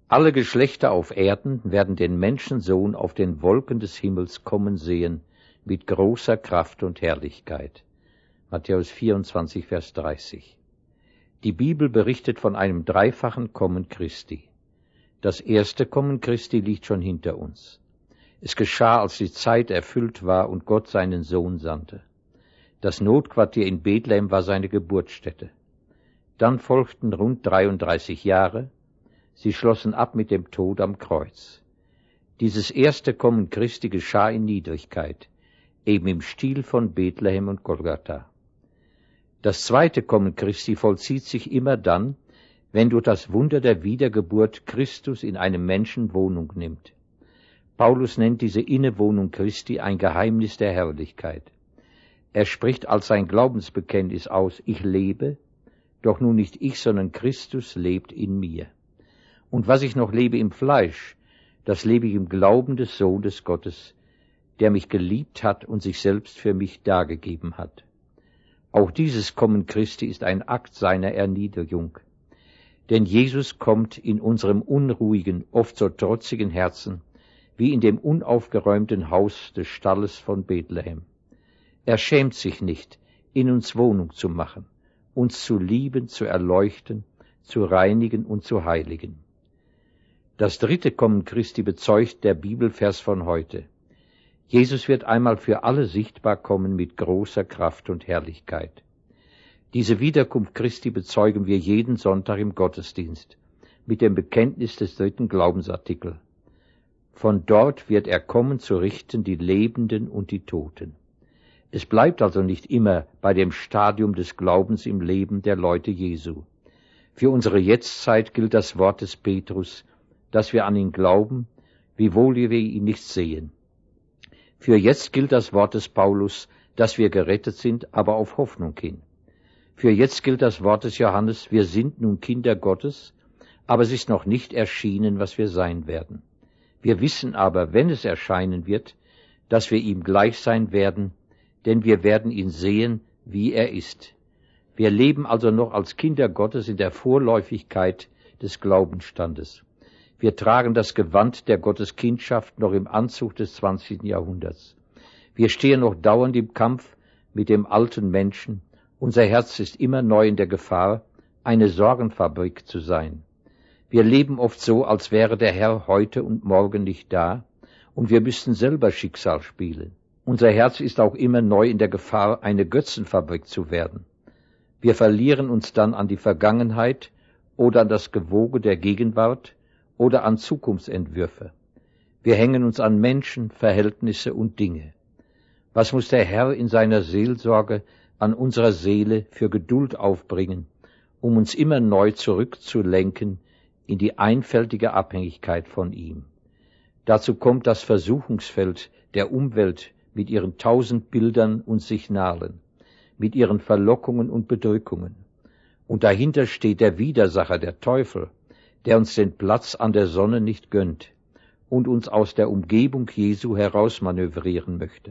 Alle Geschlechter auf Erden werden den Menschensohn auf den Wolken des Himmels kommen sehen, mit großer Kraft und Herrlichkeit. Matthäus 24, Vers 30. Die Bibel berichtet von einem dreifachen Kommen Christi. Das erste Kommen Christi liegt schon hinter uns. Es geschah, als die Zeit erfüllt war und Gott seinen Sohn sandte. Das Notquartier in Bethlehem war seine Geburtsstätte. Dann folgten rund 33 Jahre. Sie schlossen ab mit dem Tod am Kreuz. Dieses erste Kommen Christi geschah in Niedrigkeit, eben im Stil von Bethlehem und Golgatha. Das zweite Kommen Christi vollzieht sich immer dann, wenn durch das Wunder der Wiedergeburt Christus in einem Menschen Wohnung nimmt. Paulus nennt diese Innewohnung Christi ein Geheimnis der Herrlichkeit. Er spricht als sein Glaubensbekenntnis aus: Ich lebe, doch nun nicht ich, sondern Christus lebt in mir. Und was ich noch lebe im Fleisch, das lebe ich im Glauben des Sohnes Gottes, der mich geliebt hat und sich selbst für mich dargegeben hat. Auch dieses Kommen Christi ist ein Akt seiner Erniedrigung. Denn Jesus kommt in unserem unruhigen, oft so trotzigen Herzen, wie in dem unaufgeräumten Haus des Stalles von Bethlehem. Er schämt sich nicht, in uns Wohnung zu machen, uns zu lieben, zu erleuchten, zu reinigen und zu heiligen. Das dritte Kommen Christi bezeugt der Bibelvers von heute. Jesus wird einmal für alle sichtbar kommen mit großer Kraft und Herrlichkeit. Diese Wiederkunft Christi bezeugen wir jeden Sonntag im Gottesdienst mit dem Bekenntnis des dritten Glaubensartikels. Von dort wird er kommen, zu richten die Lebenden und die Toten. Es bleibt also nicht immer bei dem Stadium des Glaubens im Leben der Leute Jesu. Für unsere Jetztzeit gilt das Wort des Petrus, dass wir an ihn glauben, wiewohl wir ihn nicht sehen. Für jetzt gilt das Wort des Paulus, dass wir gerettet sind, aber auf Hoffnung hin. Für jetzt gilt das Wort des Johannes, wir sind nun Kinder Gottes, aber es ist noch nicht erschienen, was wir sein werden. Wir wissen aber, wenn es erscheinen wird, dass wir ihm gleich sein werden, denn wir werden ihn sehen, wie er ist. Wir leben also noch als Kinder Gottes in der Vorläufigkeit des Glaubensstandes. Wir tragen das Gewand der Gotteskindschaft noch im Anzug des 20. Jahrhunderts. Wir stehen noch dauernd im Kampf mit dem alten Menschen. Unser Herz ist immer neu in der Gefahr, eine Sorgenfabrik zu sein. Wir leben oft so, als wäre der Herr heute und morgen nicht da, und wir müssten selber Schicksal spielen. Unser Herz ist auch immer neu in der Gefahr, eine Götzenfabrik zu werden. Wir verlieren uns dann an die Vergangenheit oder an das Gewoge der Gegenwart oder an Zukunftsentwürfe. Wir hängen uns an Menschen, Verhältnisse und Dinge. Was muss der Herr in seiner Seelsorge an unserer Seele für Geduld aufbringen, um uns immer neu zurückzulenken in die einfältige Abhängigkeit von ihm. Dazu kommt das Versuchungsfeld der Umwelt mit ihren 1000 Bildern und Signalen, mit ihren Verlockungen und Bedrückungen. Und dahinter steht der Widersacher, der Teufel, der uns den Platz an der Sonne nicht gönnt und uns aus der Umgebung Jesu herausmanövrieren möchte.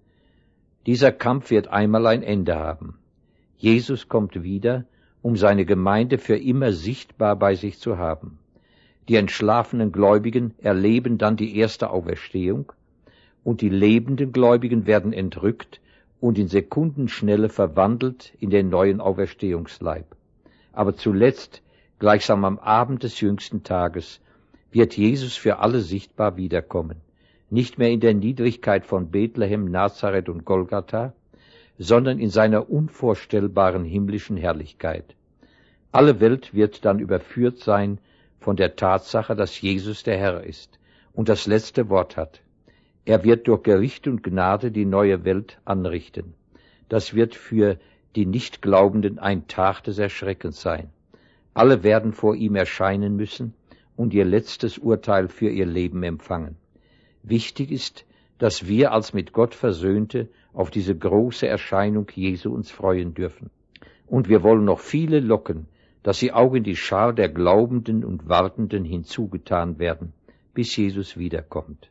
Dieser Kampf wird einmal ein Ende haben. Jesus kommt wieder, um seine Gemeinde für immer sichtbar bei sich zu haben. Die entschlafenen Gläubigen erleben dann die erste Auferstehung, und die lebenden Gläubigen werden entrückt und in Sekundenschnelle verwandelt in den neuen Auferstehungsleib. Aber zuletzt, gleichsam am Abend des jüngsten Tages, wird Jesus für alle sichtbar wiederkommen. Nicht mehr in der Niedrigkeit von Bethlehem, Nazareth und Golgatha, sondern in seiner unvorstellbaren himmlischen Herrlichkeit. Alle Welt wird dann überführt sein von der Tatsache, dass Jesus der Herr ist und das letzte Wort hat. Er wird durch Gericht und Gnade die neue Welt anrichten. Das wird für die Nichtglaubenden ein Tag des Erschreckens sein. Alle werden vor ihm erscheinen müssen und ihr letztes Urteil für ihr Leben empfangen. Wichtig ist, dass wir als mit Gott Versöhnte auf diese große Erscheinung Jesu uns freuen dürfen. Und wir wollen noch viele locken, dass sie auch in die Schar der Glaubenden und Wartenden hinzugetan werden, bis Jesus wiederkommt.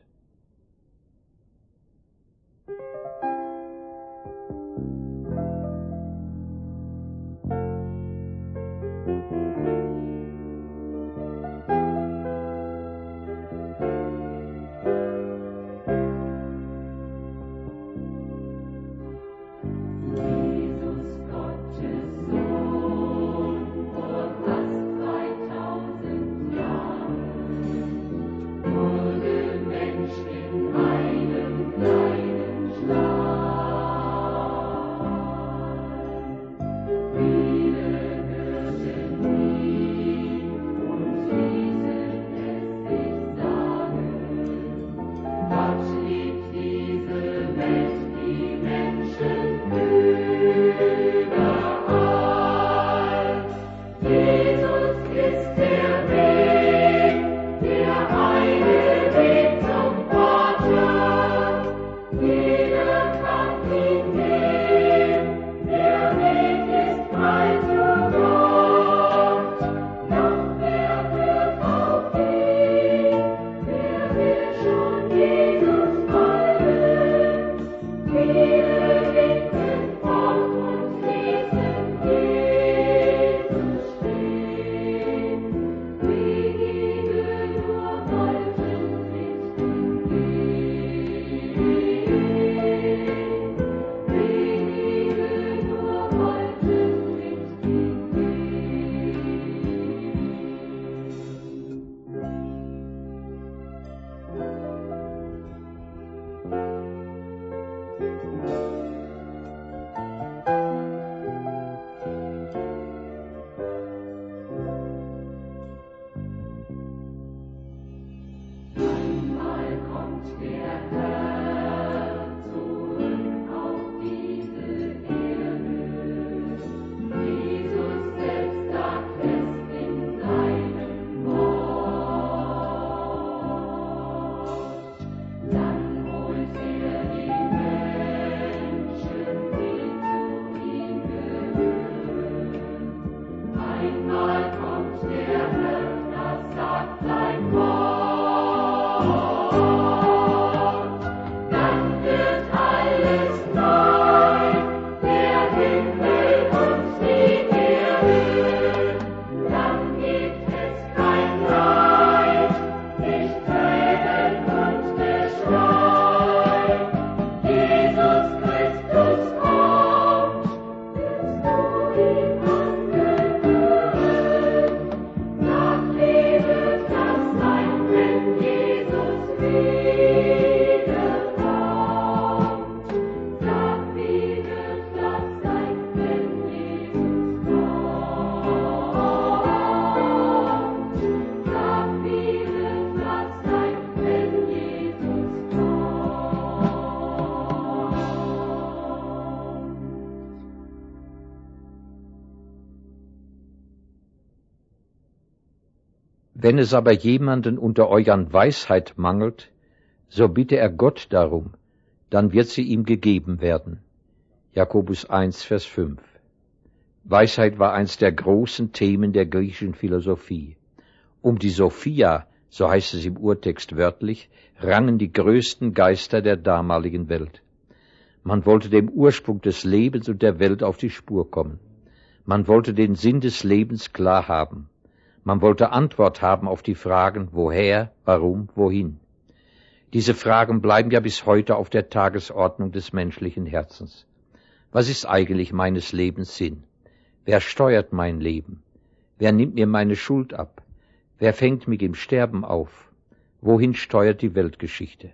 Wenn es aber jemanden unter euch an Weisheit mangelt, so bitte er Gott darum, dann wird sie ihm gegeben werden. Jakobus 1, Vers 5. Weisheit war eins der großen Themen der griechischen Philosophie. Um die Sophia, so heißt es im Urtext wörtlich, rangen die größten Geister der damaligen Welt. Man wollte dem Ursprung des Lebens und der Welt auf die Spur kommen. Man wollte den Sinn des Lebens klar haben. Man wollte Antwort haben auf die Fragen, woher, warum, wohin. Diese Fragen bleiben ja bis heute auf der Tagesordnung des menschlichen Herzens. Was ist eigentlich meines Lebens Sinn? Wer steuert mein Leben? Wer nimmt mir meine Schuld ab? Wer fängt mich im Sterben auf? Wohin steuert die Weltgeschichte?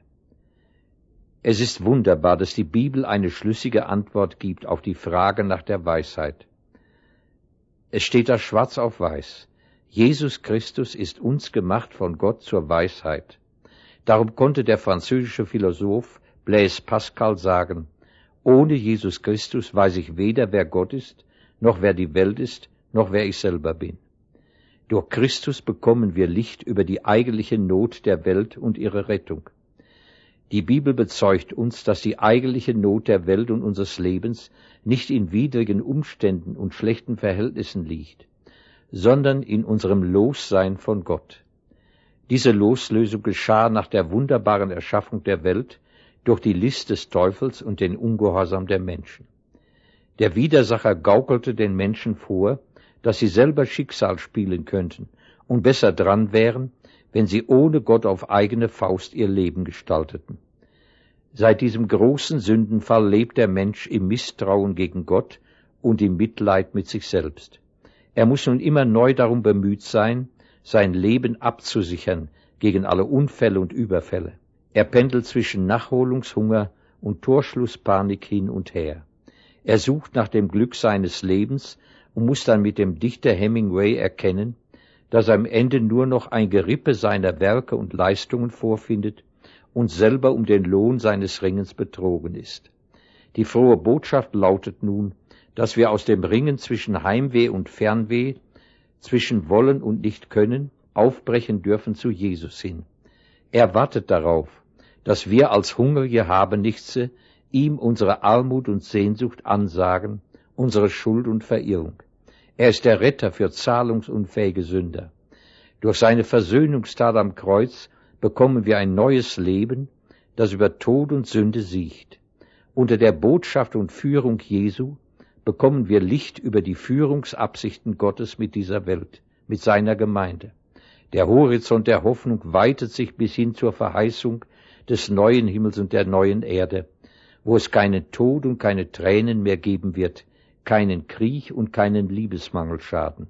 Es ist wunderbar, dass die Bibel eine schlüssige Antwort gibt auf die Frage nach der Weisheit. Es steht da schwarz auf weiß. Jesus Christus ist uns gemacht von Gott zur Weisheit. Darum konnte der französische Philosoph Blaise Pascal sagen, ohne Jesus Christus weiß ich weder, wer Gott ist, noch wer die Welt ist, noch wer ich selber bin. Durch Christus bekommen wir Licht über die eigentliche Not der Welt und ihre Rettung. Die Bibel bezeugt uns, dass die eigentliche Not der Welt und unseres Lebens nicht in widrigen Umständen und schlechten Verhältnissen liegt, sondern in unserem Lossein von Gott. Diese Loslösung geschah nach der wunderbaren Erschaffung der Welt durch die List des Teufels und den Ungehorsam der Menschen. Der Widersacher gaukelte den Menschen vor, dass sie selber Schicksal spielen könnten und besser dran wären, wenn sie ohne Gott auf eigene Faust ihr Leben gestalteten. Seit diesem großen Sündenfall lebt der Mensch im Misstrauen gegen Gott und im Mitleid mit sich selbst. Er muss nun immer neu darum bemüht sein, sein Leben abzusichern gegen alle Unfälle und Überfälle. Er pendelt zwischen Nachholungshunger und Torschlusspanik hin und her. Er sucht nach dem Glück seines Lebens und muss dann mit dem Dichter Hemingway erkennen, dass er am Ende nur noch ein Gerippe seiner Werke und Leistungen vorfindet und selber um den Lohn seines Ringens betrogen ist. Die frohe Botschaft lautet nun, dass wir aus dem Ringen zwischen Heimweh und Fernweh, zwischen Wollen und Nicht-Können, aufbrechen dürfen zu Jesus hin. Er wartet darauf, dass wir als hungrige Habenichtse ihm unsere Armut und Sehnsucht ansagen, unsere Schuld und Verirrung. Er ist der Retter für zahlungsunfähige Sünder. Durch seine Versöhnungstat am Kreuz bekommen wir ein neues Leben, das über Tod und Sünde siegt. Unter der Botschaft und Führung Jesu bekommen wir Licht über die Führungsabsichten Gottes mit dieser Welt, mit seiner Gemeinde. Der Horizont der Hoffnung weitet sich bis hin zur Verheißung des neuen Himmels und der neuen Erde, wo es keinen Tod und keine Tränen mehr geben wird, keinen Krieg und keinen Liebesmangelschaden.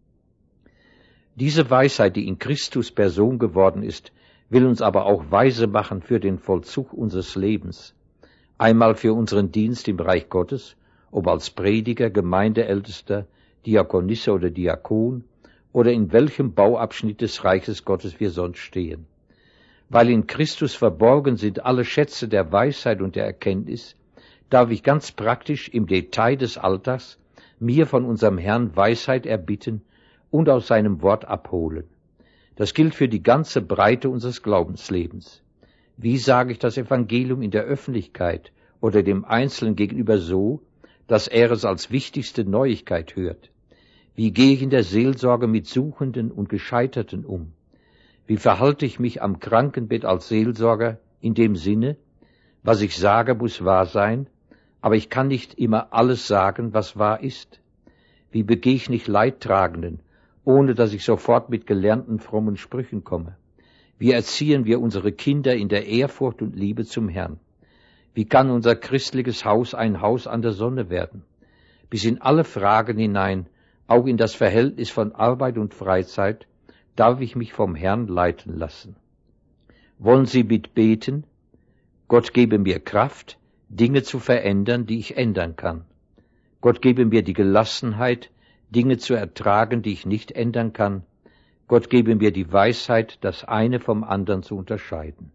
Diese Weisheit, die in Christus Person geworden ist, will uns aber auch weise machen für den Vollzug unseres Lebens. Einmal für unseren Dienst im Reich Gottes, ob als Prediger, Gemeindeältester, Diakonisse oder Diakon, oder in welchem Bauabschnitt des Reiches Gottes wir sonst stehen. Weil in Christus verborgen sind alle Schätze der Weisheit und der Erkenntnis, darf ich ganz praktisch im Detail des Alltags mir von unserem Herrn Weisheit erbitten und aus seinem Wort abholen. Das gilt für die ganze Breite unseres Glaubenslebens. Wie sage ich das Evangelium in der Öffentlichkeit oder dem Einzelnen gegenüber so, dass er es als wichtigste Neuigkeit hört? Wie gehe ich in der Seelsorge mit Suchenden und Gescheiterten um? Wie verhalte ich mich am Krankenbett als Seelsorger in dem Sinne, was ich sage, muss wahr sein, aber ich kann nicht immer alles sagen, was wahr ist? Wie begehe ich nicht Leidtragenden, ohne dass ich sofort mit gelernten frommen Sprüchen komme? Wie erziehen wir unsere Kinder in der Ehrfurcht und Liebe zum Herrn? Wie kann unser christliches Haus ein Haus an der Sonne werden? Bis in alle Fragen hinein, auch in das Verhältnis von Arbeit und Freizeit, darf ich mich vom Herrn leiten lassen. Wollen Sie mitbeten? Gott gebe mir Kraft, Dinge zu verändern, die ich ändern kann. Gott gebe mir die Gelassenheit, Dinge zu ertragen, die ich nicht ändern kann. Gott gebe mir die Weisheit, das eine vom anderen zu unterscheiden.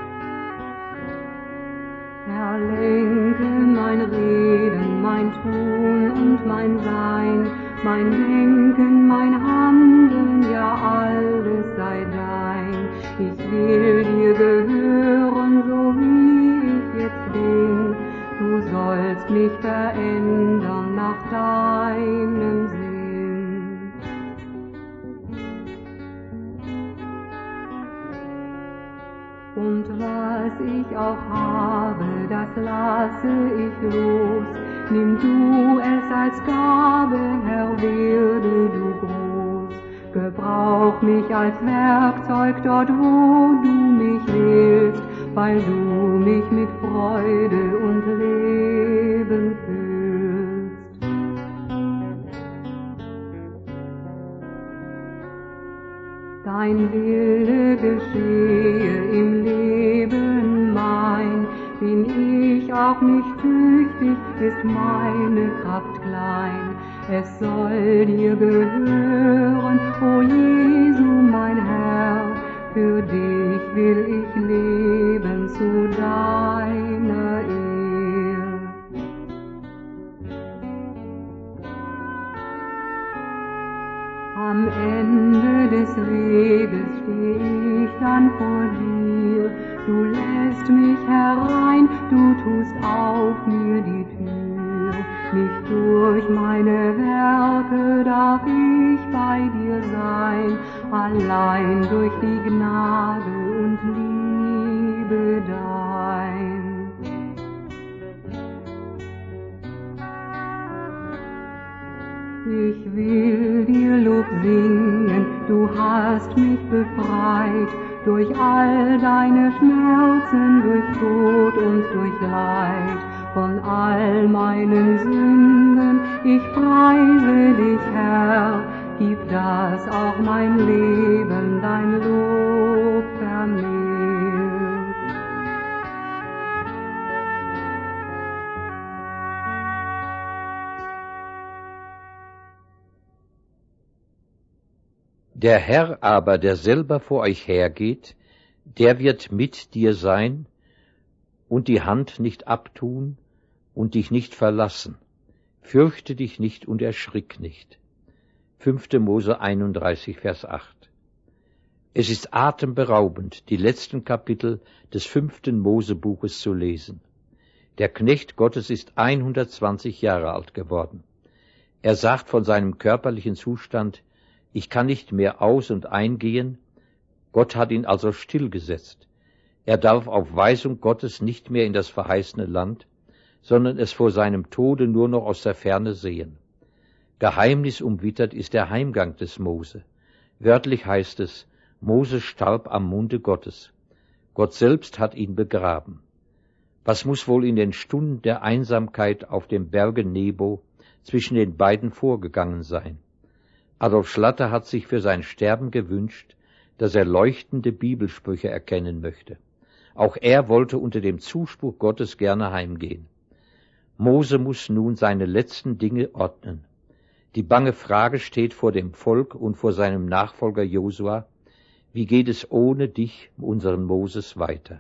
Herr, lenke mein Reden, mein Tun mein Sein, mein Denken, mein Handeln, ja alles sei dein. Ich will dir gehören, so wie ich jetzt bin. Du sollst mich verändern nach deinem Sinn. Und was ich auch habe, das lasse ich los. Nimm du es als Gabe, Herr, werde du groß. Gebrauch mich als Werkzeug dort, wo du mich willst, weil du mich mit Freude und Leben füllst. Dein Wille geschehe im Leben mein, bin ich auch nicht tüchtig, ist meine Kraft klein. Es soll dir gehören, o Jesu, mein Herr, für dich will ich leben zu deiner Ehre. Am Ende des Weges steh ich dann vor dir, du lässt mich herein, du tust auf mir die Tür. Nicht durch meine Werke darf ich bei dir sein, allein durch die Gnade und Liebe dein. Ich will dir Lob singen, du hast mich befreit, durch all deine Schmerzen, durch Tod und durch Leid. Von all meinen Sünden, ich preise dich, Herr, gib, dass auch mein Leben dein Lob vermehrt. Der Herr aber, der selber vor euch hergeht, der wird mit dir sein und die Hand nicht abtun und dich nicht verlassen. Fürchte dich nicht und erschrick nicht. 5. Mose 31, Vers 8. Es ist atemberaubend, die letzten Kapitel des 5. Mosebuches zu lesen. Der Knecht Gottes ist 120 Jahre alt geworden. Er sagt von seinem körperlichen Zustand, ich kann nicht mehr aus- und eingehen. Gott hat ihn also stillgesetzt. Er darf auf Weisung Gottes nicht mehr in das verheißene Land, sondern es vor seinem Tode nur noch aus der Ferne sehen. Geheimnisumwittert ist der Heimgang des Mose. Wörtlich heißt es, Mose starb am Munde Gottes. Gott selbst hat ihn begraben. Was muss wohl in den Stunden der Einsamkeit auf dem Berge Nebo zwischen den beiden vorgegangen sein? Adolf Schlatter hat sich für sein Sterben gewünscht, dass er leuchtende Bibelsprüche erkennen möchte. Auch er wollte unter dem Zuspruch Gottes gerne heimgehen. Mose muss nun seine letzten Dinge ordnen. Die bange Frage steht vor dem Volk und vor seinem Nachfolger Josua: Wie geht es ohne dich, unseren Moses, weiter?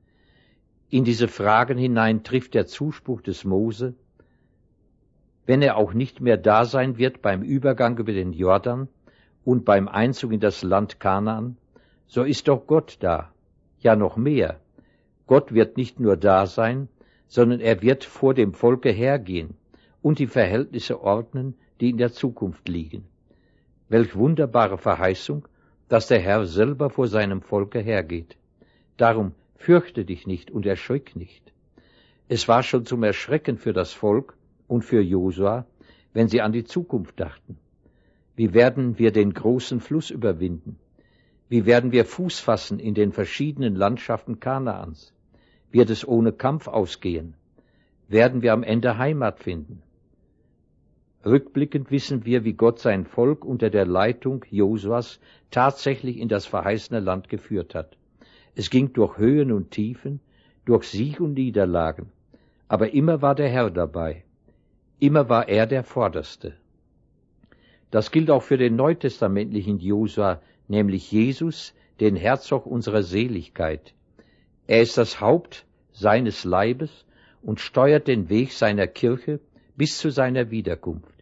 In diese Fragen hinein trifft der Zuspruch des Mose: Wenn er auch nicht mehr da sein wird beim Übergang über den Jordan und beim Einzug in das Land Kanaan, so ist doch Gott da. Ja, noch mehr. Gott wird nicht nur da sein, sondern er wird vor dem Volke hergehen und die Verhältnisse ordnen, die in der Zukunft liegen. Welch wunderbare Verheißung, dass der Herr selber vor seinem Volke hergeht. Darum fürchte dich nicht und erschrick nicht. Es war schon zum Erschrecken für das Volk und für Josua, wenn sie an die Zukunft dachten. Wie werden wir den großen Fluss überwinden? Wie werden wir Fuß fassen in den verschiedenen Landschaften Kanaans? Wird es ohne Kampf ausgehen? Werden wir am Ende Heimat finden? Rückblickend wissen wir, wie Gott sein Volk unter der Leitung Josuas tatsächlich in das verheißene Land geführt hat. Es ging durch Höhen und Tiefen, durch Sieg und Niederlagen, aber immer war der Herr dabei. Immer war er der Vorderste. Das gilt auch für den neutestamentlichen Josua, nämlich Jesus, den Herzog unserer Seligkeit. Er ist das Haupt seines Leibes und steuert den Weg seiner Kirche bis zu seiner Wiederkunft.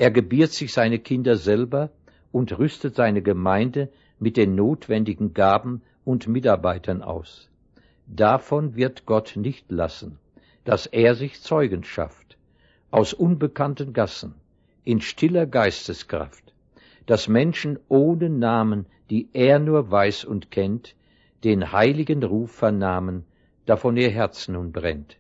Er gebiert sich seine Kinder selber und rüstet seine Gemeinde mit den notwendigen Gaben und Mitarbeitern aus. Davon wird Gott nicht lassen, dass er sich Zeugen schafft, aus unbekannten Gassen, in stiller Geisteskraft, dass Menschen ohne Namen, die er nur weiß und kennt, den heiligen Ruf vernahmen, davon ihr Herz nun brennt.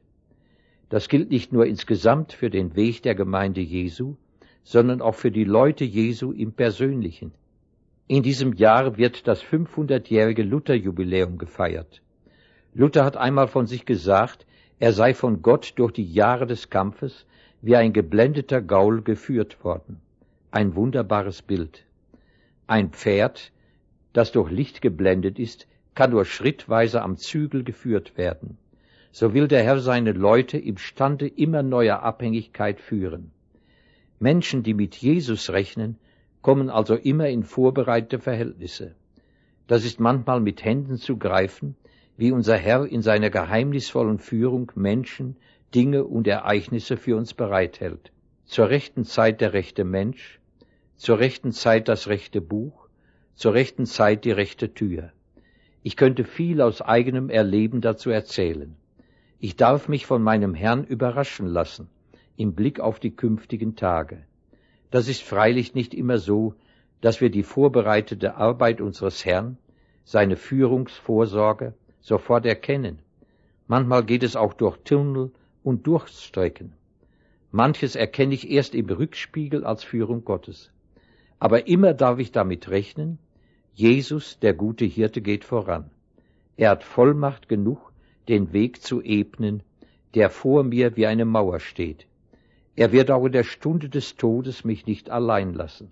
Das gilt nicht nur insgesamt für den Weg der Gemeinde Jesu, sondern auch für die Leute Jesu im Persönlichen. In diesem Jahr wird das 500-jährige Lutherjubiläum gefeiert. Luther hat einmal von sich gesagt, er sei von Gott durch die Jahre des Kampfes wie ein geblendeter Gaul geführt worden. Ein wunderbares Bild. Ein Pferd, das durch Licht geblendet ist, kann nur schrittweise am Zügel geführt werden. So will der Herr seine Leute im Stande immer neuer Abhängigkeit führen. Menschen, die mit Jesus rechnen, kommen also immer in vorbereitete Verhältnisse. Das ist manchmal mit Händen zu greifen, wie unser Herr in seiner geheimnisvollen Führung Menschen, Dinge und Ereignisse für uns bereithält. Zur rechten Zeit der rechte Mensch, zur rechten Zeit das rechte Buch, zur rechten Zeit die rechte Tür. Ich könnte viel aus eigenem Erleben dazu erzählen. Ich darf mich von meinem Herrn überraschen lassen, im Blick auf die künftigen Tage. Das ist freilich nicht immer so, dass wir die vorbereitete Arbeit unseres Herrn, seine Führungsvorsorge, sofort erkennen. Manchmal geht es auch durch Tunnel und Durchstrecken. Manches erkenne ich erst im Rückspiegel als Führung Gottes. Aber immer darf ich damit rechnen, Jesus, der gute Hirte, geht voran. Er hat Vollmacht genug, den Weg zu ebnen, der vor mir wie eine Mauer steht. Er wird auch in der Stunde des Todes mich nicht allein lassen.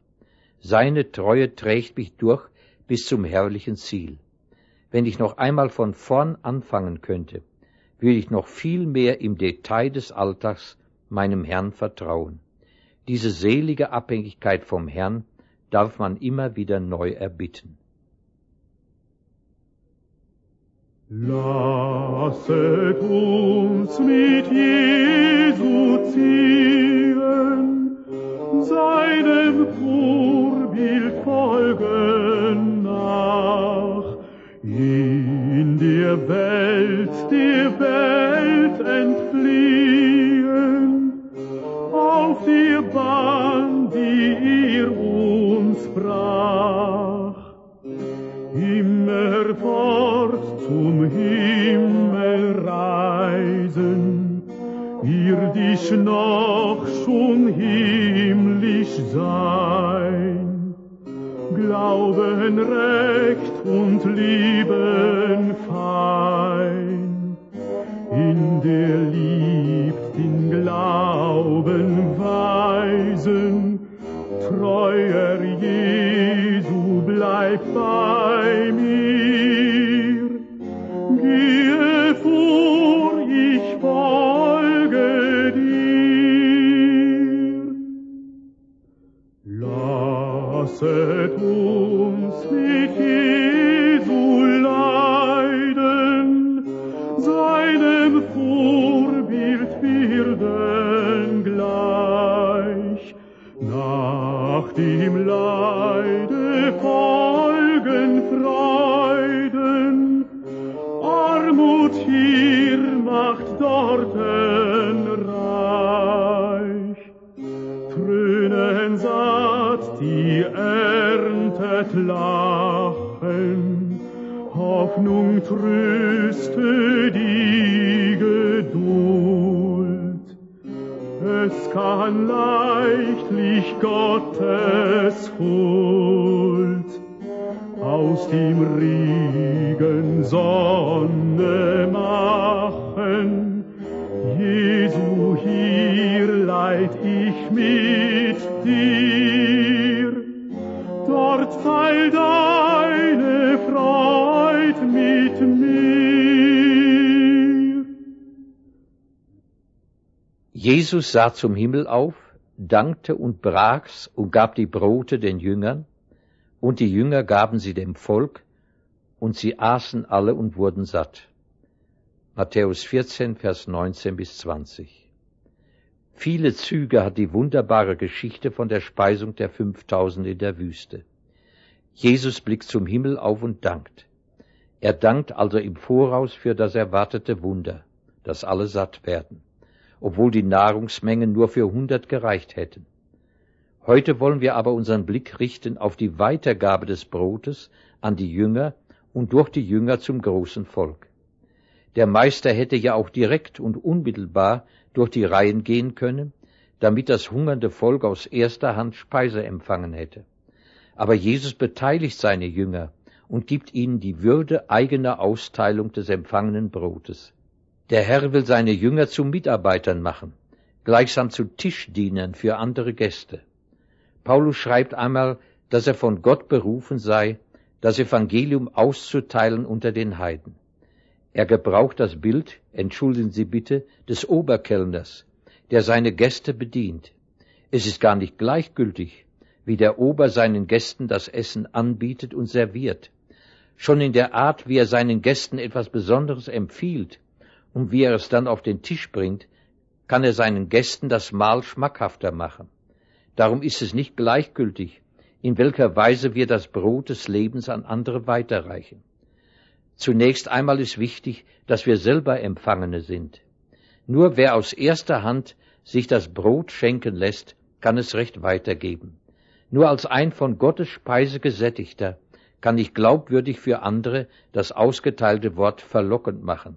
Seine Treue trägt mich durch bis zum herrlichen Ziel. Wenn ich noch einmal von vorn anfangen könnte, würde ich noch viel mehr im Detail des Alltags meinem Herrn vertrauen. Diese selige Abhängigkeit vom Herrn darf man immer wieder neu erbitten. Lasset uns mit Jesu ziehen, seinem Vorbild folgen nach, in der Welt entfliehen, auf der Bahn, die er uns brach, immerfort zum Himmel reisen, irdisch noch schon himmlisch sein, Glauben recht und Lieben fein, in der liebt den Glauben weisen, treuer Jesu bleib bei mir, gehe vor, ich folge dir. Lasset uns mit Jesu leiden, seinem Vorbild werden gleich, nach dem Leide folgen Freuden, Armut hier macht dorten reich, Trönen satt, die erntet Lachen, Hoffnung tröste die Geduld. Es kann leichtlich Gottes Huld aus dem Regen Sonne machen. Jesu, hier leid ich mit dir, dort teil deine Freud mit mir. Jesus sah zum Himmel auf, dankte und brach's und gab die Brote den Jüngern, und die Jünger gaben sie dem Volk, und sie aßen alle und wurden satt. Matthäus 14, Vers 19 bis 20. Viele Züge hat die wunderbare Geschichte von der Speisung der 5000 in der Wüste. Jesus blickt zum Himmel auf und dankt. Er dankt also im Voraus für das erwartete Wunder, dass alle satt werden, obwohl die Nahrungsmengen nur für 100 gereicht hätten. Heute wollen wir aber unseren Blick richten auf die Weitergabe des Brotes an die Jünger und durch die Jünger zum großen Volk. Der Meister hätte ja auch direkt und unmittelbar durch die Reihen gehen können, damit das hungernde Volk aus erster Hand Speise empfangen hätte. Aber Jesus beteiligt seine Jünger und gibt ihnen die Würde eigener Austeilung des empfangenen Brotes. Der Herr will seine Jünger zu Mitarbeitern machen, gleichsam zu Tischdienern für andere Gäste. Paulus schreibt einmal, dass er von Gott berufen sei, das Evangelium auszuteilen unter den Heiden. Er gebraucht das Bild, entschuldigen Sie bitte, des Oberkellners, der seine Gäste bedient. Es ist gar nicht gleichgültig, wie der Ober seinen Gästen das Essen anbietet und serviert. Schon in der Art, wie er seinen Gästen etwas Besonderes empfiehlt und wie er es dann auf den Tisch bringt, kann er seinen Gästen das Mahl schmackhafter machen. Darum ist es nicht gleichgültig, in welcher Weise wir das Brot des Lebens an andere weiterreichen. Zunächst einmal ist wichtig, dass wir selber Empfangene sind. Nur wer aus erster Hand sich das Brot schenken lässt, kann es recht weitergeben. Nur als ein von Gottes Speise gesättigter kann ich glaubwürdig für andere das ausgeteilte Wort verlockend machen.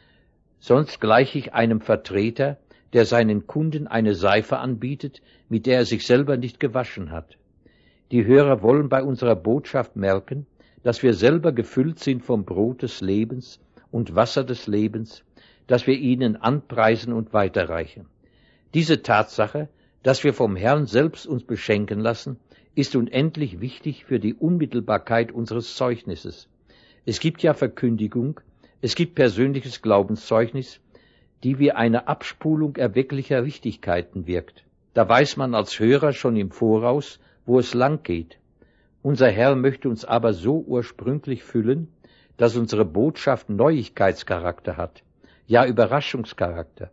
Sonst gleiche ich einem Vertreter, der seinen Kunden eine Seife anbietet, mit der er sich selber nicht gewaschen hat. Die Hörer wollen bei unserer Botschaft merken, dass wir selber gefüllt sind vom Brot des Lebens und Wasser des Lebens, dass wir ihnen anpreisen und weiterreichen. Diese Tatsache, dass wir vom Herrn selbst uns beschenken lassen, ist unendlich wichtig für die Unmittelbarkeit unseres Zeugnisses. Es gibt ja Verkündigung, es gibt persönliches Glaubenszeugnis, die wie eine Abspulung erwecklicher Wichtigkeiten wirkt. Da weiß man als Hörer schon im Voraus, wo es lang geht. Unser Herr möchte uns aber so ursprünglich füllen, dass unsere Botschaft Neuigkeitscharakter hat, ja Überraschungscharakter.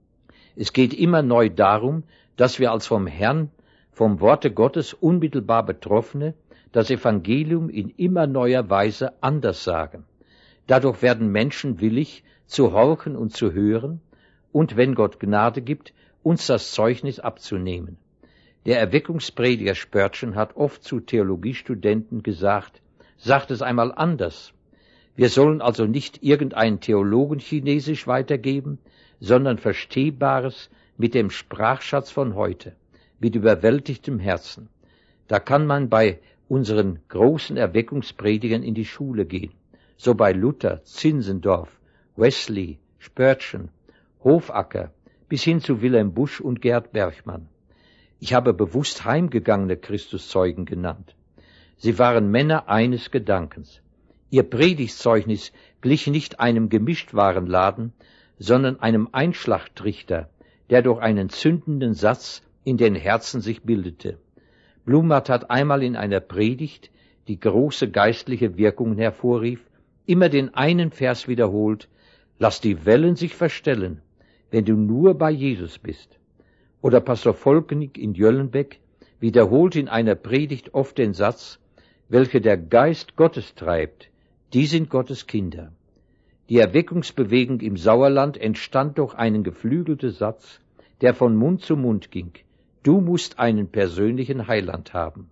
Es geht immer neu darum, dass wir als vom Herrn, vom Worte Gottes unmittelbar Betroffene, das Evangelium in immer neuer Weise anders sagen. Dadurch werden Menschen willig, zu horchen und zu hören und, wenn Gott Gnade gibt, uns das Zeugnis abzunehmen. Der Erweckungsprediger Spurgeon hat oft zu Theologiestudenten gesagt, sagt es einmal anders. Wir sollen also nicht irgendeinen Theologen Chinesisch weitergeben, sondern Verstehbares mit dem Sprachschatz von heute, mit überwältigtem Herzen. Da kann man bei unseren großen Erweckungspredigern in die Schule gehen, so bei Luther, Zinzendorf, Wesley, Spurgeon, Hofacker, bis hin zu Wilhelm Busch und Gerd Bergmann. Ich habe bewusst heimgegangene Christuszeugen genannt. Sie waren Männer eines Gedankens. Ihr Predigtzeugnis glich nicht einem Gemischtwarenladen, sondern einem Einschlagtrichter, der durch einen zündenden Satz in den Herzen sich bildete. Blumhardt hat einmal in einer Predigt, die große geistliche Wirkungen hervorrief, immer den einen Vers wiederholt: Lass die Wellen sich verstellen, wenn du nur bei Jesus bist. Oder Pastor Volkenig in Jöllenbeck wiederholt in einer Predigt oft den Satz: Welche der Geist Gottes treibt, die sind Gottes Kinder. Die Erweckungsbewegung im Sauerland entstand durch einen geflügelten Satz, der von Mund zu Mund ging: Du musst einen persönlichen Heiland haben.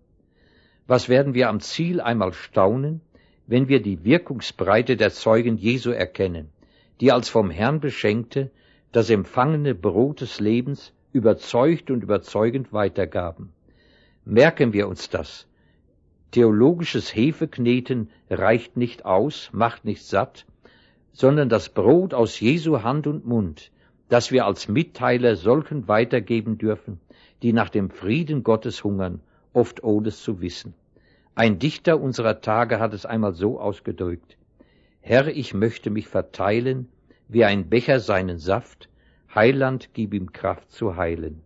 Was werden wir am Ziel einmal staunen, wenn wir die Wirkungsbreite der Zeugen Jesu erkennen, die als vom Herrn Beschenkte das empfangene Brot des Lebens überzeugt und überzeugend weitergaben. Merken wir uns das. Theologisches Hefekneten reicht nicht aus, macht nicht satt, sondern das Brot aus Jesu Hand und Mund, das wir als Mitteiler solchen weitergeben dürfen, die nach dem Frieden Gottes hungern, oft ohne es zu wissen. Ein Dichter unserer Tage hat es einmal so ausgedrückt: Herr, ich möchte mich verteilen, wie ein Becher seinen Saft, Heiland, gib ihm Kraft zu heilen.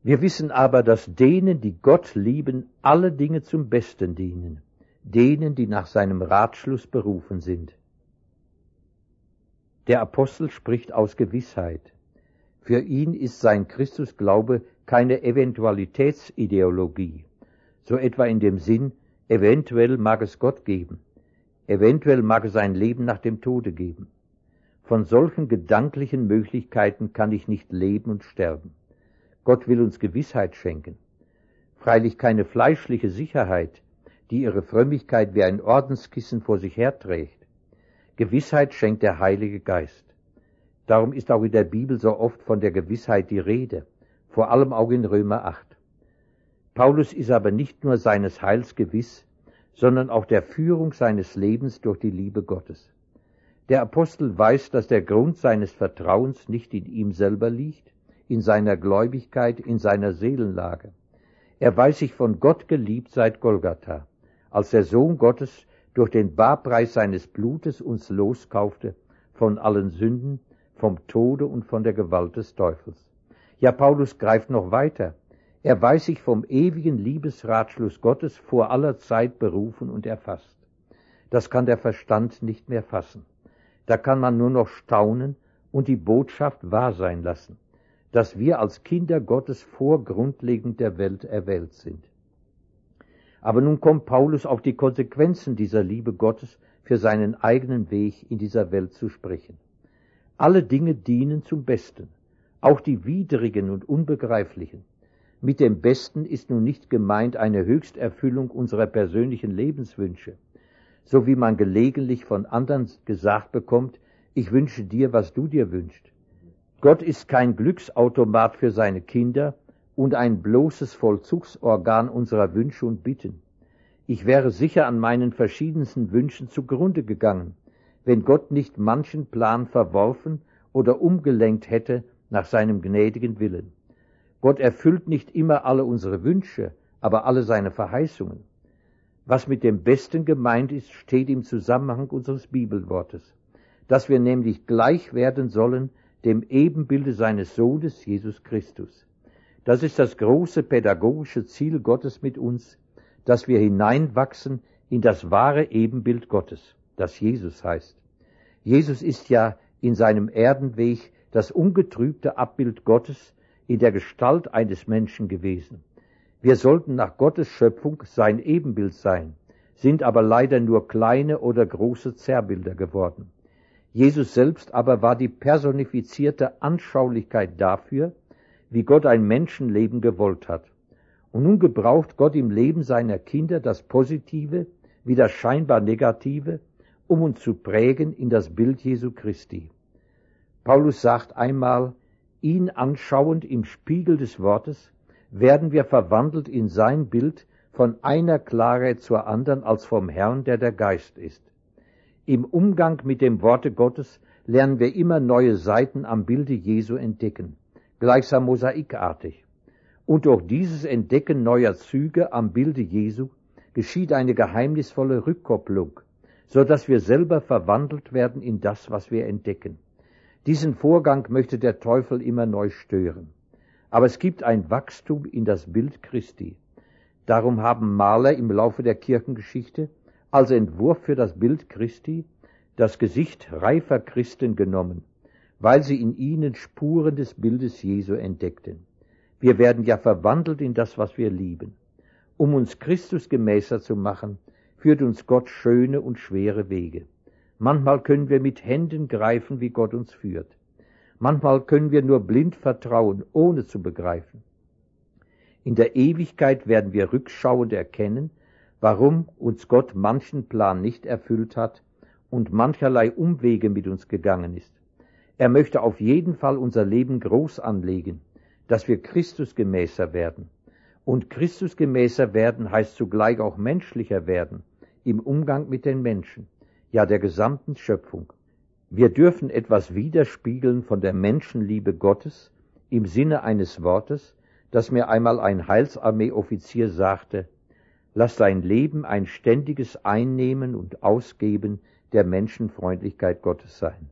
Wir wissen aber, dass denen, die Gott lieben, alle Dinge zum Besten dienen, denen, die nach seinem Ratschluss berufen sind. Der Apostel spricht aus Gewissheit. Für ihn ist sein Christusglaube keine Eventualitätsideologie, so etwa in dem Sinn, eventuell mag es Gott geben, eventuell mag es ein Leben nach dem Tode geben. Von solchen gedanklichen Möglichkeiten kann ich nicht leben und sterben. Gott will uns Gewissheit schenken. Freilich keine fleischliche Sicherheit, die ihre Frömmigkeit wie ein Ordenskissen vor sich herträgt. Gewissheit schenkt der Heilige Geist. Darum ist auch in der Bibel so oft von der Gewissheit die Rede, vor allem auch in Römer 8. Paulus ist aber nicht nur seines Heils gewiss, sondern auch der Führung seines Lebens durch die Liebe Gottes. Der Apostel weiß, dass der Grund seines Vertrauens nicht in ihm selber liegt, in seiner Gläubigkeit, in seiner Seelenlage. Er weiß sich von Gott geliebt seit Golgatha, als der Sohn Gottes durch den Barpreis seines Blutes uns loskaufte von allen Sünden, vom Tode und von der Gewalt des Teufels. Ja, Paulus greift noch weiter. Er weiß sich vom ewigen Liebesratschluss Gottes vor aller Zeit berufen und erfasst. Das kann der Verstand nicht mehr fassen. Da kann man nur noch staunen und die Botschaft wahr sein lassen, dass wir als Kinder Gottes vor Grundlegung der Welt erwählt sind. Aber nun kommt Paulus auf die Konsequenzen dieser Liebe Gottes für seinen eigenen Weg in dieser Welt zu sprechen. Alle Dinge dienen zum Besten, auch die widrigen und unbegreiflichen. Mit dem Besten ist nun nicht gemeint eine Höchsterfüllung unserer persönlichen Lebenswünsche, so wie man gelegentlich von anderen gesagt bekommt, ich wünsche dir, was du dir wünschst. Gott ist kein Glücksautomat für seine Kinder und ein bloßes Vollzugsorgan unserer Wünsche und Bitten. Ich wäre sicher an meinen verschiedensten Wünschen zugrunde gegangen, wenn Gott nicht manchen Plan verworfen oder umgelenkt hätte nach seinem gnädigen Willen. Gott erfüllt nicht immer alle unsere Wünsche, aber alle seine Verheißungen. Was mit dem Besten gemeint ist, steht im Zusammenhang unseres Bibelwortes, dass wir nämlich gleich werden sollen dem Ebenbilde seines Sohnes Jesus Christus. Das ist das große pädagogische Ziel Gottes mit uns, dass wir hineinwachsen in das wahre Ebenbild Gottes, das Jesus heißt. Jesus ist ja in seinem Erdenweg das ungetrübte Abbild Gottes in der Gestalt eines Menschen gewesen. Wir sollten nach Gottes Schöpfung sein Ebenbild sein, sind aber leider nur kleine oder große Zerrbilder geworden. Jesus selbst aber war die personifizierte Anschaulichkeit dafür, wie Gott ein Menschenleben gewollt hat. Und nun gebraucht Gott im Leben seiner Kinder das Positive wie das scheinbar Negative, um uns zu prägen in das Bild Jesu Christi. Paulus sagt einmal, ihn anschauend im Spiegel des Wortes, werden wir verwandelt in sein Bild von einer Klarheit zur anderen als vom Herrn, der der Geist ist. Im Umgang mit dem Worte Gottes lernen wir immer neue Seiten am Bilde Jesu entdecken, gleichsam mosaikartig. Und durch dieses Entdecken neuer Züge am Bilde Jesu geschieht eine geheimnisvolle Rückkopplung, so dass wir selber verwandelt werden in das, was wir entdecken. Diesen Vorgang möchte der Teufel immer neu stören. Aber es gibt ein Wachstum in das Bild Christi. Darum haben Maler im Laufe der Kirchengeschichte als Entwurf für das Bild Christi das Gesicht reifer Christen genommen, weil sie in ihnen Spuren des Bildes Jesu entdeckten. Wir werden ja verwandelt in das, was wir lieben. Um uns Christus gemäßer zu machen, führt uns Gott schöne und schwere Wege. Manchmal können wir mit Händen greifen, wie Gott uns führt. Manchmal können wir nur blind vertrauen, ohne zu begreifen. In der Ewigkeit werden wir rückschauend erkennen, warum uns Gott manchen Plan nicht erfüllt hat und mancherlei Umwege mit uns gegangen ist. Er möchte auf jeden Fall unser Leben groß anlegen, dass wir Christusgemäßer werden. Und Christusgemäßer werden heißt zugleich auch menschlicher werden, im Umgang mit den Menschen, ja der gesamten Schöpfung. Wir dürfen etwas widerspiegeln von der Menschenliebe Gottes im Sinne eines Wortes, das mir einmal ein Heilsarmee-Offizier sagte: Lass dein Leben ein ständiges Einnehmen und Ausgeben der Menschenfreundlichkeit Gottes sein.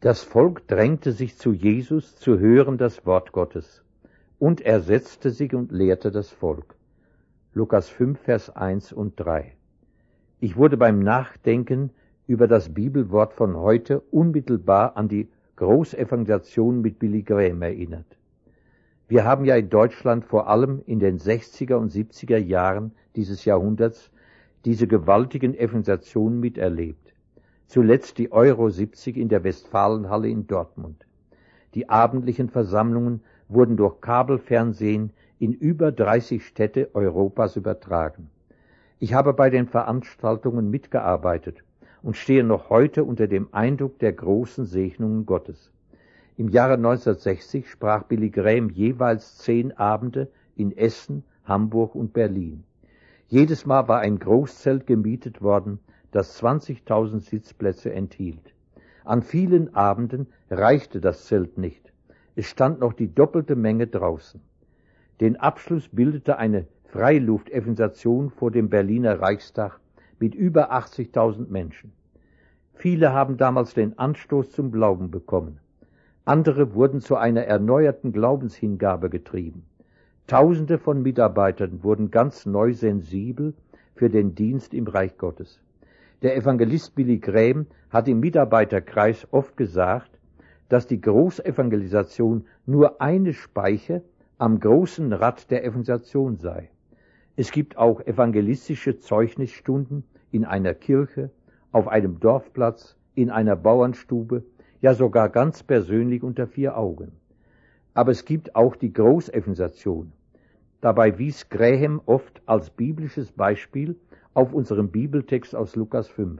Das Volk drängte sich zu Jesus, zu hören das Wort Gottes. Und er setzte sich und lehrte das Volk. Lukas 5, Vers 1 und 3. Ich wurde beim Nachdenken über das Bibelwort von heute unmittelbar an die Großevangelisation mit Billy Graham erinnert. Wir haben ja in Deutschland vor allem in den 60er und 70er Jahren dieses Jahrhunderts diese gewaltigen Evangelisationen miterlebt. Zuletzt die Euro 70 in der Westfalenhalle in Dortmund. Die abendlichen Versammlungen wurden durch Kabelfernsehen in über 30 Städte Europas übertragen. Ich habe bei den Veranstaltungen mitgearbeitet und stehe noch heute unter dem Eindruck der großen Segnungen Gottes. Im Jahre 1960 sprach Billy Graham jeweils 10 Abende in Essen, Hamburg und Berlin. Jedes Mal war ein Großzelt gemietet worden, das 20.000 Sitzplätze enthielt. An vielen Abenden reichte das Zelt nicht. Es stand noch die doppelte Menge draußen. Den Abschluss bildete eine Freiluftevangelisation vor dem Berliner Reichstag mit über 80.000 Menschen. Viele haben damals den Anstoß zum Glauben bekommen. Andere wurden zu einer erneuerten Glaubenshingabe getrieben. Tausende von Mitarbeitern wurden ganz neu sensibel für den Dienst im Reich Gottes. Der Evangelist Billy Graham hat im Mitarbeiterkreis oft gesagt, dass die Großevangelisation nur eine Speiche am großen Rad der Evangelisation sei. Es gibt auch evangelistische Zeugnisstunden in einer Kirche, auf einem Dorfplatz, in einer Bauernstube, ja sogar ganz persönlich unter 4 Augen. Aber es gibt auch die Großevangelisation. Dabei wies Graham oft als biblisches Beispiel auf unseren Bibeltext aus Lukas 5.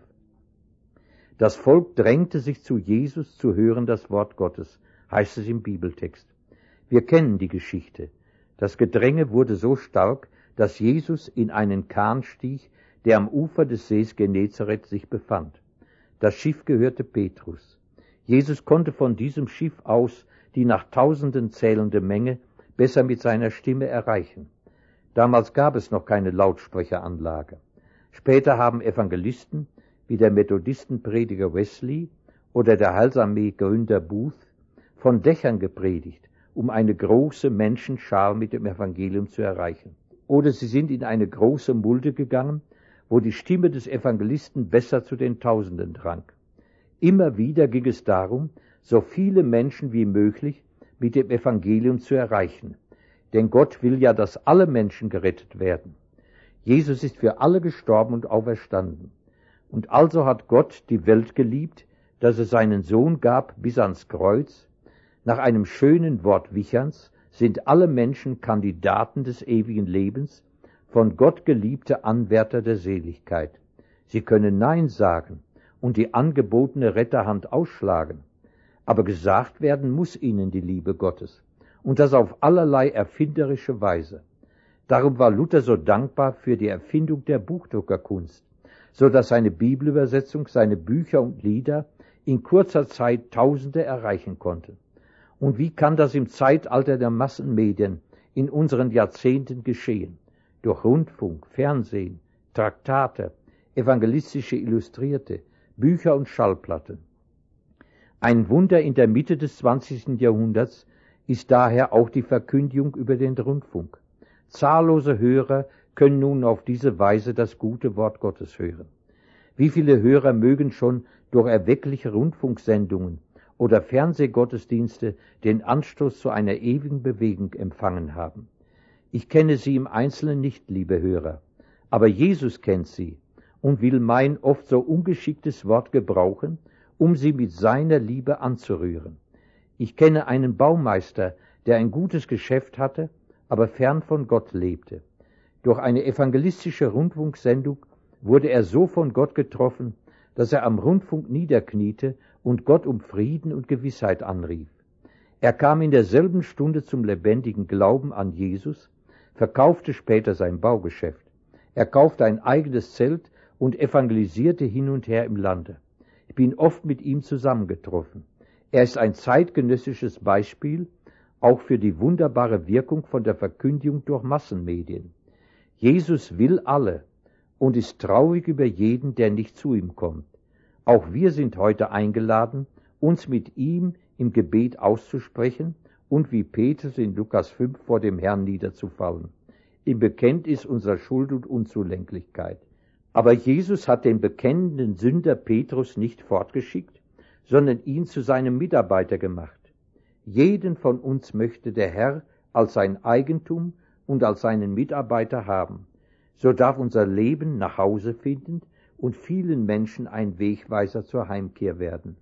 Das Volk drängte sich zu Jesus zu hören das Wort Gottes, heißt es im Bibeltext. Wir kennen die Geschichte. Das Gedränge wurde so stark, dass Jesus in einen Kahn stieg, der am Ufer des Sees Genezareth sich befand. Das Schiff gehörte Petrus. Jesus konnte von diesem Schiff aus die nach Tausenden zählende Menge besser mit seiner Stimme erreichen. Damals gab es noch keine Lautsprecheranlage. Später haben Evangelisten wie der Methodistenprediger Wesley oder der Heilsarmee-Gründer Booth von Dächern gepredigt, um eine große Menschenschar mit dem Evangelium zu erreichen. Oder sie sind in eine große Mulde gegangen, wo die Stimme des Evangelisten besser zu den Tausenden drang. Immer wieder ging es darum, so viele Menschen wie möglich mit dem Evangelium zu erreichen. Denn Gott will ja, dass alle Menschen gerettet werden. Jesus ist für alle gestorben und auferstanden. Und also hat Gott die Welt geliebt, dass er seinen Sohn gab bis ans Kreuz. Nach einem schönen Wort Wicherns sind alle Menschen Kandidaten des ewigen Lebens, von Gott geliebte Anwärter der Seligkeit. Sie können Nein sagen und die angebotene Retterhand ausschlagen. Aber gesagt werden muss ihnen die Liebe Gottes. Und das auf allerlei erfinderische Weise. Darum war Luther so dankbar für die Erfindung der Buchdruckerkunst, so dass seine Bibelübersetzung, seine Bücher und Lieder in kurzer Zeit Tausende erreichen konnten. Und wie kann das im Zeitalter der Massenmedien in unseren Jahrzehnten geschehen? Durch Rundfunk, Fernsehen, Traktate, evangelistische Illustrierte, Bücher und Schallplatten. Ein Wunder in der Mitte des 20. Jahrhunderts ist daher auch die Verkündigung über den Rundfunk. Zahllose Hörer können nun auf diese Weise das gute Wort Gottes hören. Wie viele Hörer mögen schon durch erweckliche Rundfunksendungen oder Fernsehgottesdienste den Anstoß zu einer ewigen Bewegung empfangen haben? Ich kenne sie im Einzelnen nicht, liebe Hörer, aber Jesus kennt sie und will mein oft so ungeschicktes Wort gebrauchen, um sie mit seiner Liebe anzurühren. Ich kenne einen Baumeister, der ein gutes Geschäft hatte, aber fern von Gott lebte. Durch eine evangelistische Rundfunksendung wurde er so von Gott getroffen, dass er am Rundfunk niederkniete und Gott um Frieden und Gewissheit anrief. Er kam in derselben Stunde zum lebendigen Glauben an Jesus, verkaufte später sein Baugeschäft. Er kaufte ein eigenes Zelt und evangelisierte hin und her im Lande. Ich bin oft mit ihm zusammengetroffen. Er ist ein zeitgenössisches Beispiel, auch für die wunderbare Wirkung von der Verkündigung durch Massenmedien. Jesus will alle und ist traurig über jeden, der nicht zu ihm kommt. Auch wir sind heute eingeladen, uns mit ihm im Gebet auszusprechen und wie Petrus in Lukas 5 vor dem Herrn niederzufallen, im Bekenntnis unserer Schuld und Unzulänglichkeit. Aber Jesus hat den bekennenden Sünder Petrus nicht fortgeschickt, sondern ihn zu seinem Mitarbeiter gemacht. Jeden von uns möchte der Herr als sein Eigentum und als seinen Mitarbeiter haben. So darf unser Leben nach Hause finden und vielen Menschen ein Wegweiser zur Heimkehr werden.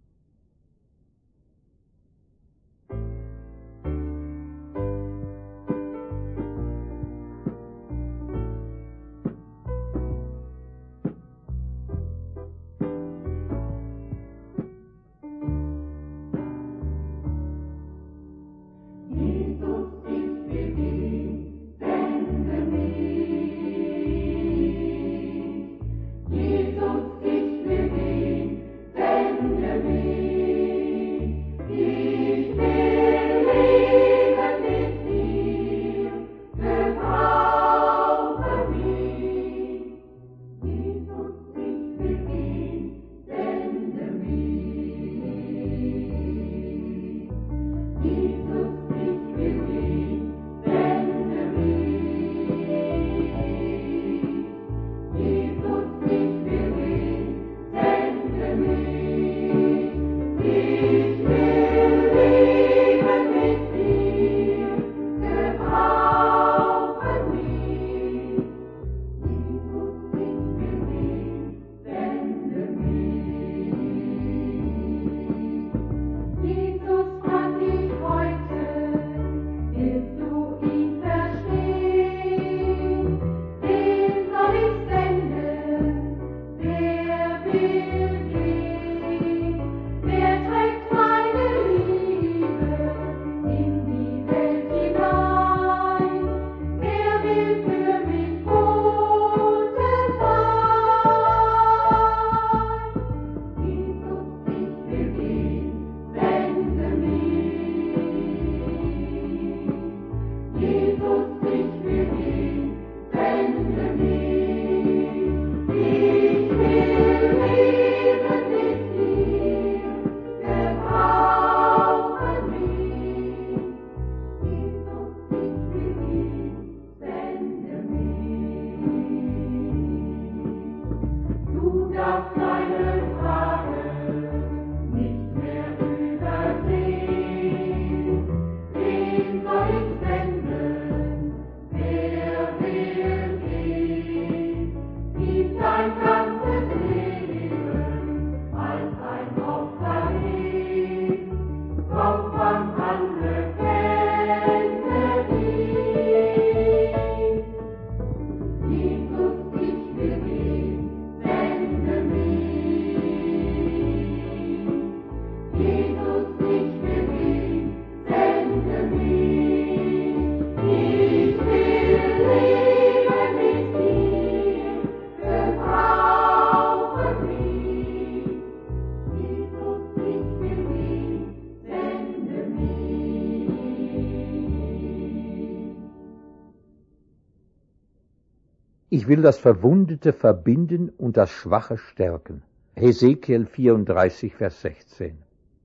Ich will das Verwundete verbinden und das Schwache stärken. Hesekiel 34, Vers 16.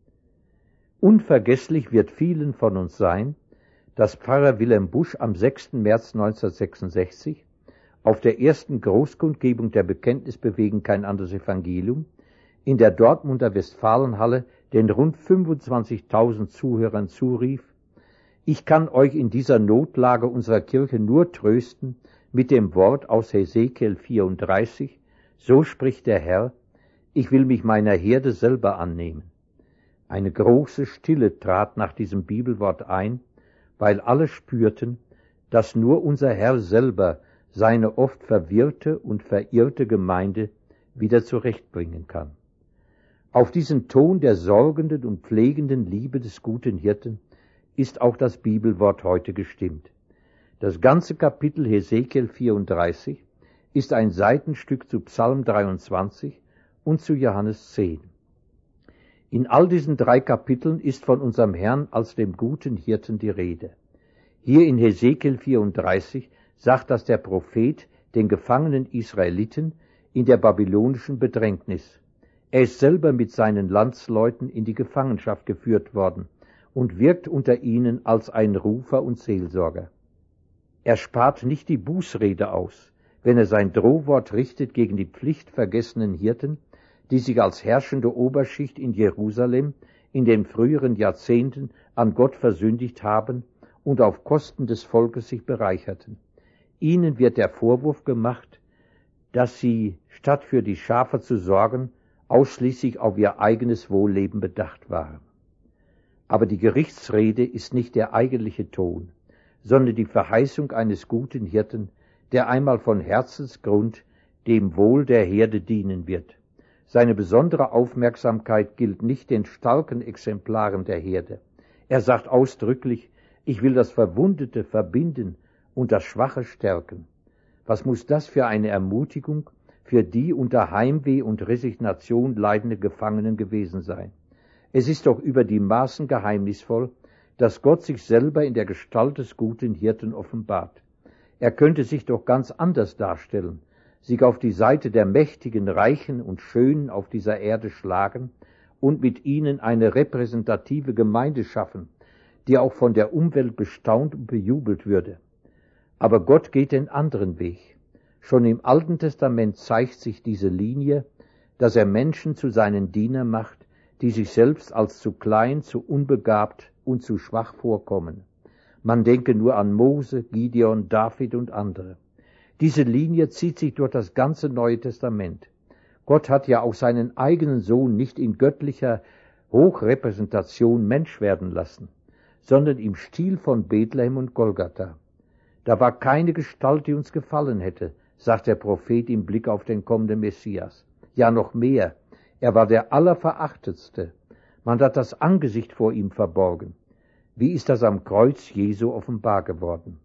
Unvergesslich wird vielen von uns sein, dass Pfarrer Wilhelm Busch am 6. März 1966 auf der ersten Großkundgebung der Bekenntnisbewegung Kein anderes Evangelium in der Dortmunder Westfalenhalle den rund 25.000 Zuhörern zurief: Ich kann euch in dieser Notlage unserer Kirche nur trösten mit dem Wort aus Hesekiel 34, so spricht der Herr, ich will mich meiner Herde selber annehmen. Eine große Stille trat nach diesem Bibelwort ein, weil alle spürten, dass nur unser Herr selber seine oft verwirrte und verirrte Gemeinde wieder zurechtbringen kann. Auf diesen Ton der sorgenden und pflegenden Liebe des guten Hirten ist auch das Bibelwort heute gestimmt. Das ganze Kapitel Hesekiel 34 ist ein Seitenstück zu Psalm 23 und zu Johannes 10. In all diesen 3 Kapiteln ist von unserem Herrn als dem guten Hirten die Rede. Hier in Hesekiel 34 sagt das der Prophet den gefangenen Israeliten in der babylonischen Bedrängnis: Er ist selber mit seinen Landsleuten in die Gefangenschaft geführt worden und wirkt unter ihnen als ein Rufer und Seelsorger. Er spart nicht die Bußrede aus, wenn er sein Drohwort richtet gegen die pflichtvergessenen Hirten, die sich als herrschende Oberschicht in Jerusalem in den früheren Jahrzehnten an Gott versündigt haben und auf Kosten des Volkes sich bereicherten. Ihnen wird der Vorwurf gemacht, dass sie, statt für die Schafe zu sorgen, ausschließlich auf ihr eigenes Wohlleben bedacht waren. Aber die Gerichtsrede ist nicht der eigentliche Ton, sondern die Verheißung eines guten Hirten, der einmal von Herzensgrund dem Wohl der Herde dienen wird. Seine besondere Aufmerksamkeit gilt nicht den starken Exemplaren der Herde. Er sagt ausdrücklich, ich will das Verwundete verbinden und das Schwache stärken. Was muss das für eine Ermutigung für die unter Heimweh und Resignation leidende Gefangenen gewesen sein? Es ist doch über die Maßen geheimnisvoll, dass Gott sich selber in der Gestalt des guten Hirten offenbart. Er könnte sich doch ganz anders darstellen, sich auf die Seite der Mächtigen, Reichen und Schönen auf dieser Erde schlagen und mit ihnen eine repräsentative Gemeinde schaffen, die auch von der Umwelt bestaunt und bejubelt würde. Aber Gott geht den anderen Weg. Schon im Alten Testament zeigt sich diese Linie, dass er Menschen zu seinen Dienern macht, die sich selbst als zu klein, zu unbegabt und zu schwach vorkommen. Man denke nur an Mose, Gideon, David und andere. Diese Linie zieht sich durch das ganze Neue Testament. Gott hat ja auch seinen eigenen Sohn nicht in göttlicher Hochrepräsentation Mensch werden lassen, sondern im Stil von Bethlehem und Golgatha. Da war keine Gestalt, die uns gefallen hätte, sagt der Prophet im Blick auf den kommenden Messias. Ja, noch mehr. Er war der Allerverachtetste. Man hat das Angesicht vor ihm verborgen. Wie ist das am Kreuz Jesu offenbar geworden?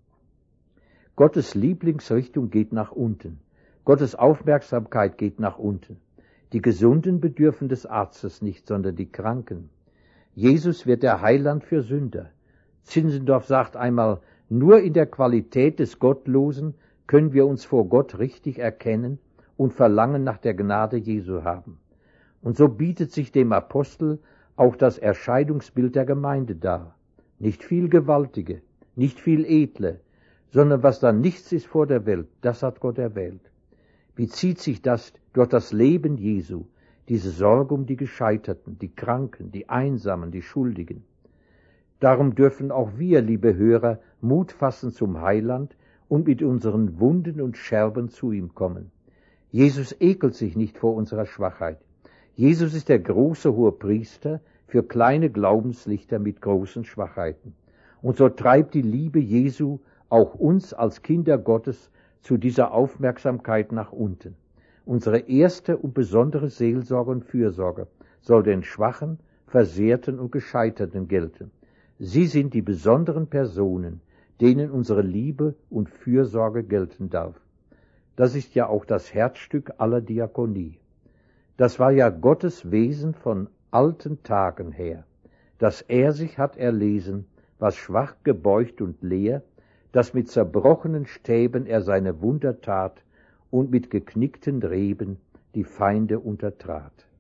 Gottes Lieblingsrichtung geht nach unten. Gottes Aufmerksamkeit geht nach unten. Die Gesunden bedürfen des Arztes nicht, sondern die Kranken. Jesus wird der Heiland für Sünder. Zinzendorf sagt einmal, nur in der Qualität des Gottlosen können wir uns vor Gott richtig erkennen und Verlangen nach der Gnade Jesu haben. Und so bietet sich dem Apostel auch das Erscheinungsbild der Gemeinde dar. Nicht viel Gewaltige, nicht viel Edle, sondern was da nichts ist vor der Welt, das hat Gott erwählt. Wie zieht sich das durch das Leben Jesu, diese Sorge um die Gescheiterten, die Kranken, die Einsamen, die Schuldigen? Darum dürfen auch wir, liebe Hörer, Mut fassen zum Heiland und mit unseren Wunden und Scherben zu ihm kommen. Jesus ekelt sich nicht vor unserer Schwachheit. Jesus ist der große Hohepriester für kleine Glaubenslichter mit großen Schwachheiten. Und so treibt die Liebe Jesu auch uns als Kinder Gottes zu dieser Aufmerksamkeit nach unten. Unsere erste und besondere Seelsorge und Fürsorge soll den Schwachen, Versehrten und Gescheiterten gelten. Sie sind die besonderen Personen, denen unsere Liebe und Fürsorge gelten darf. Das ist ja auch das Herzstück aller Diakonie. Das war ja Gottes Wesen von alten Tagen her, dass er sich hat erlesen, was schwach, gebeugt und leer, dass mit zerbrochenen Stäben er seine Wunder tat und mit geknickten Reben die Feinde untertrat.